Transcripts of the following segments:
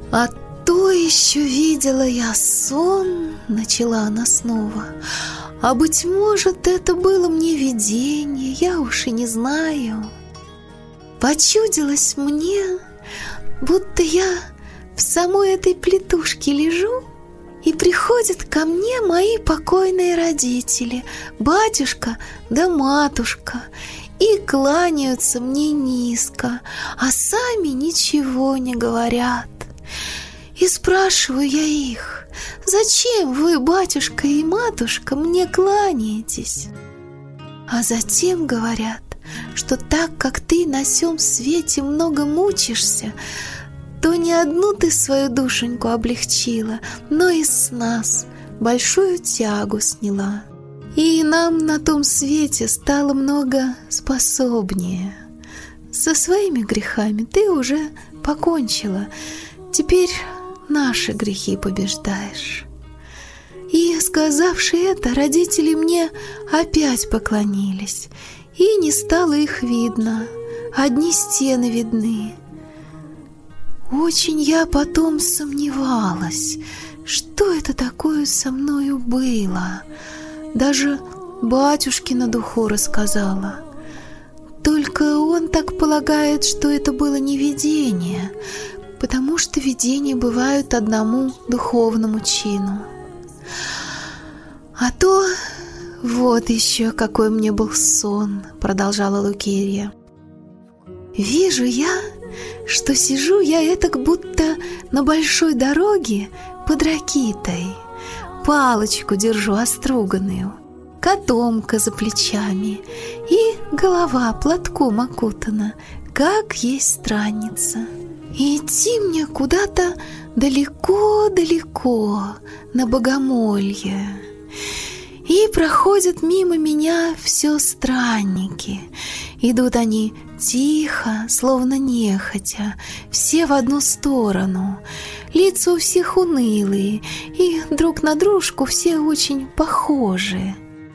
«А то еще видела я сон», — начала она снова. «А быть может, это было мне видение, я уж и не знаю. Почудилось мне, будто я в самой этой плитушке лежу, и приходят ко мне мои покойные родители, батюшка да матушка, и кланяются мне низко, а сами ничего не говорят. И спрашиваю я их: зачем вы, батюшка и матушка, мне кланяетесь? А затем говорят, что так как ты на сём свете много мучишься, то не одну ты свою душеньку облегчила, но и с нас большую тягу сняла. И нам на том свете стало много способнее. Со своими грехами ты уже покончила, теперь наши грехи побеждаешь». И, сказавши это, родители мне опять поклонились, и не стало их видно, одни стены видны. Очень я потом сомневалась, что это такое со мною было. Даже батюшке на духу рассказала. Только он так полагает, что это было не видение, потому что видения бывают одному духовному чину. «А то вот еще какой мне был сон», — продолжала Лукерья. «Вижу я, что сижу я этак будто на большой дороге под ракитой, палочку держу оструганную, котомка за плечами, и голова платком окутана, как есть странница. И идти мне куда-то далеко-далеко на богомолье. И проходят мимо меня все странники. Идут они тихо, словно нехотя, все в одну сторону. Лица у всех унылые, и друг на дружку все очень похожи.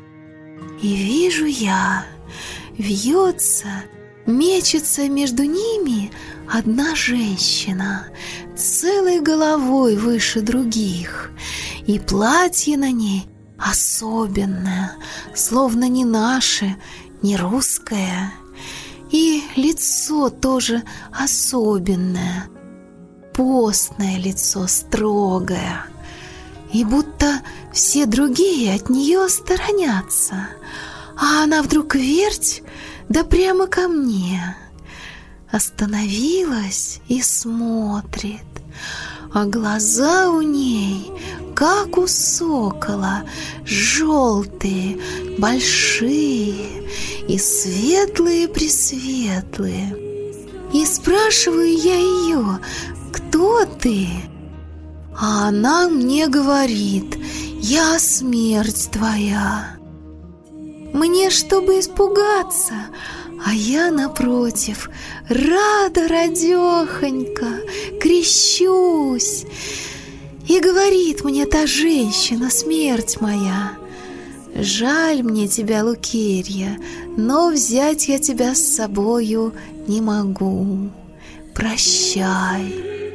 И вижу я, вьется, мечется между ними одна женщина, целой головой выше других, и платье на ней особенное, словно не наше, не русское, и лицо тоже особенное, постное лицо, строгое, и будто все другие от нее сторонятся, а она вдруг верть, да прямо ко мне. Остановилась и смотрит, а глаза у ней, как у сокола, желтые, большие и светлые-пресветлые. И спрашиваю я ее: «Кто ты?» А она мне говорит: «Я смерть твоя». Мне, чтобы испугаться, а я, напротив, радехонька, крещусь. И говорит мне та женщина, смерть моя: «Жаль мне тебя, Лукерья, но взять я тебя с собою не могу. Прощай».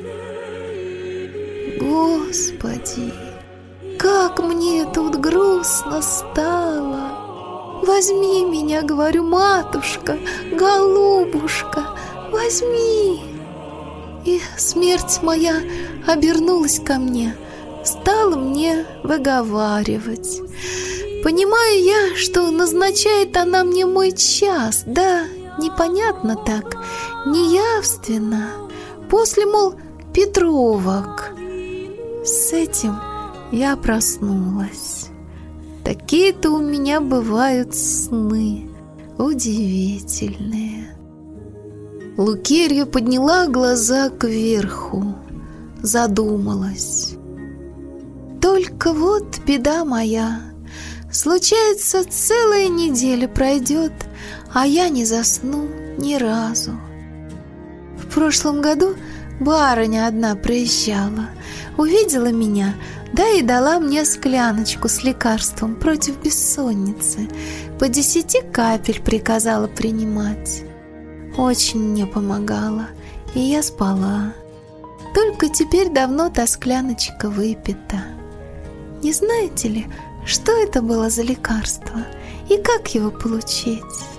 Господи, как мне тут грустно стало! «Возьми меня, — говорю, — матушка, голубушка, возьми!» И смерть моя обернулась ко мне, стала мне выговаривать. Понимаю я, что назначает она мне мой час, да непонятно так, неявственно, после, мол, Петровок. С этим я проснулась. Такие-то у меня бывают сны удивительные. Лукерья подняла глаза кверху, задумалась. Только вот беда моя. Случается, целая неделя пройдет, а я не засну ни разу. В прошлом году барыня одна приезжала, увидела меня, да и дала мне скляночку с лекарством против бессонницы. По 10 капель приказала принимать. Очень мне помогала, и я спала. только теперь давно та скляночка выпита. Не знаете ли, что это было за лекарство и как его получить?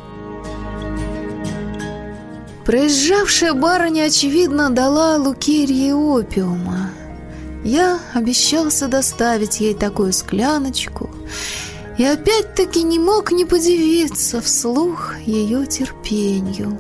Проезжавшая барыня, очевидно, дала Лукерье опиума. Я обещался доставить ей такую скляночку, и опять-таки не мог не подивиться вслух ее терпению.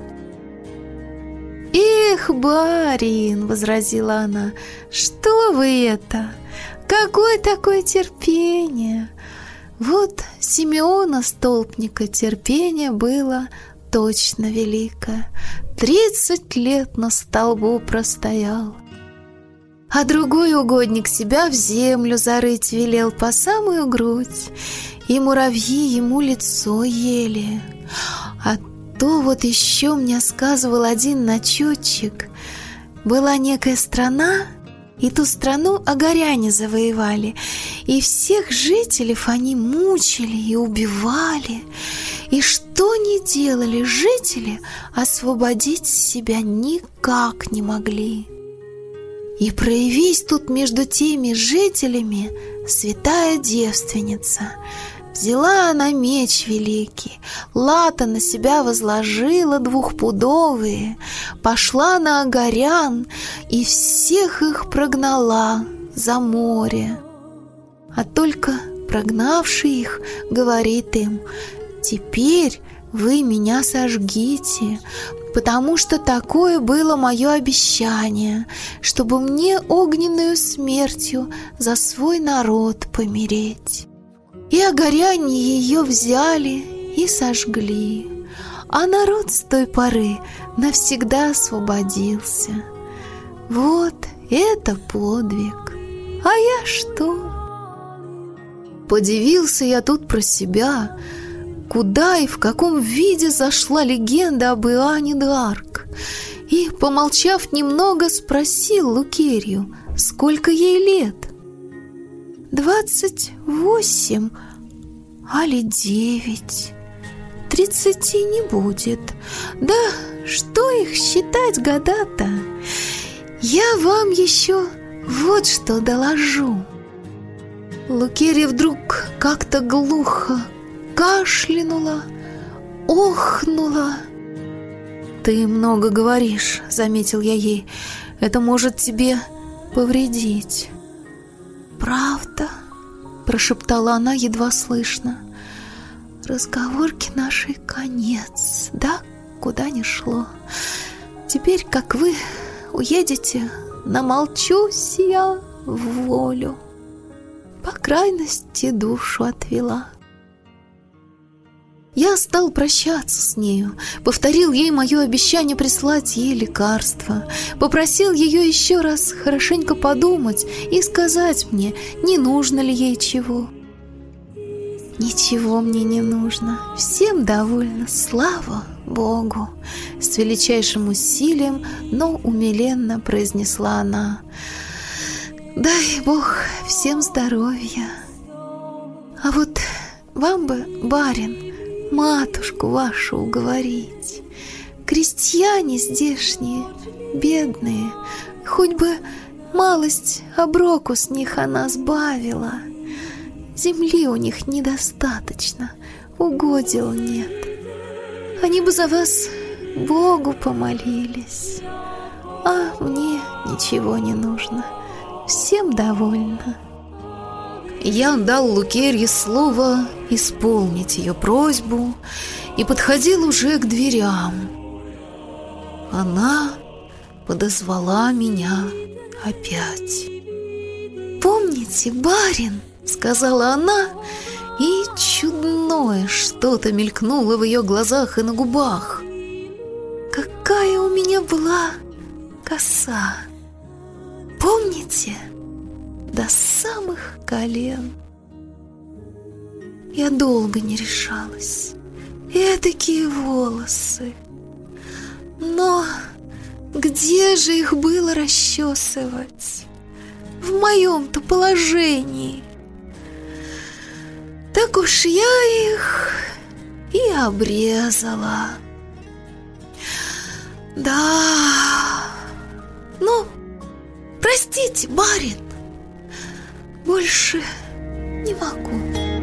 «Эх, барин!» — возразила она. «Что вы это? Какое такое терпение?» Вот Симеона Столпника терпение было точно великое. 30 лет на столбу простоял. А другой угодник себя в землю зарыть велел по самую грудь, и муравьи ему лицо ели. А то вот еще мне сказывал один начетчик. Была некая страна, и ту страну агаряне завоевали, и всех жителей они мучили и убивали. И что ни делали жители, освободить себя никак не могли. И проявись тут между теми жителями святая девственница. Взяла она меч великий, латы на себя возложила 2-пудовые, пошла на агарян и всех их прогнала за море. А только прогнавший их говорит им: «Теперь вы меня сожгите, потому что такое было мое обещание, чтобы мне огненную смертью за свой народ помереть». И агаряне ее взяли и сожгли, а народ с той поры навсегда освободился. Вот это подвиг! А я что? Подивился я тут про себя, куда и в каком виде зашла легенда об Иоанне д'Арк, и, помолчав немного, спросил Лукерью, сколько ей лет. 28, али 9. 30 не будет. Да что их считать года-то? Я вам еще вот что доложу. Лукерья вдруг как-то глухо кашлянула, охнула. «Ты много говоришь», — заметил я ей. «Это может тебе повредить». «Правда?» — прошептала она едва слышно. «Разговорки нашей конец, да, куда ни шло. Теперь, как вы уедете, намолчусь я в волю. По крайности душу отвела». Я стал прощаться с нею, повторил ей мое обещание прислать ей лекарства, попросил ее еще раз хорошенько подумать и сказать мне, не нужно ли ей чего. «Ничего мне не нужно, всем довольна, слава Богу!» С величайшим усилием, но умиленно произнесла она. «Дай Бог всем здоровья! А вот вам бы, барин, матушку вашу уговорить. Крестьяне здешние, бедные, хоть бы малость оброку с них она сбавила. Земли у них недостаточно, угодил нет. Они бы за вас Богу помолились. А мне ничего не нужно, всем довольна». Я дал Лукерье слово исполнить ее просьбу и подходил уже к дверям. Она подозвала меня опять. «Помните, барин?» — сказала она, и чудное что-то мелькнуло в ее глазах и на губах. «Какая у меня была коса! Помните? До самых колен. Я долго не решалась. Эдакие волосы. Но где же их было расчесывать? В моем-то положении. Так уж я их и обрезала. Да, ну, Простите, барин, больше не могу.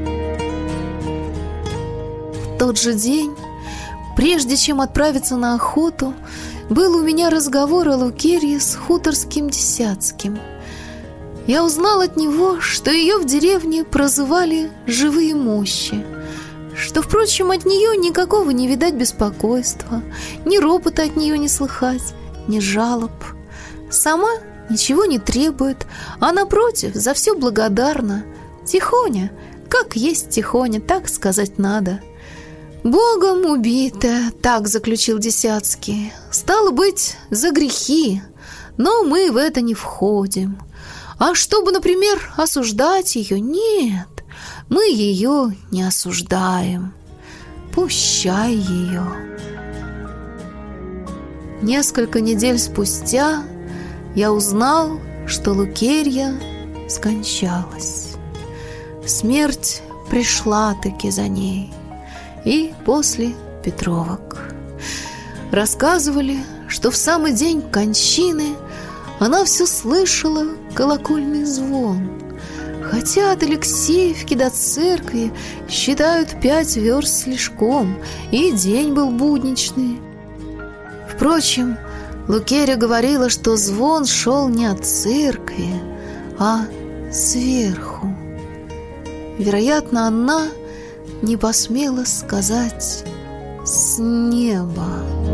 В тот же день, прежде чем отправиться на охоту, был у меня разговор о Лукерье с хуторским Десятским. Я узнал от него, что ее в деревне прозывали «живые мощи», что, впрочем, от нее никакого не видать беспокойства, ни ропота от нее не слыхать, ни жалоб. Сама ничего не требует, а, напротив, за все благодарна. Тихоня, как есть тихоня, так сказать надо. «Богом убитая», так заключил Десятский, стало быть, за грехи, но мы в это не входим. А чтобы, например, осуждать ее, нет, мы ее не осуждаем. Пущай ее. Несколько недель спустя я узнал, что Лукерья скончалась. Смерть пришла-таки за ней. И после Петровок. Рассказывали, что в самый день кончины она все слышала колокольный звон, хотя от Алексеевки до церкви считают 5 верст слишком, и день был будничный. Впрочем, Лукерья говорила, что звон шел не от церкви, а сверху. Вероятно, она не посмела сказать «с неба».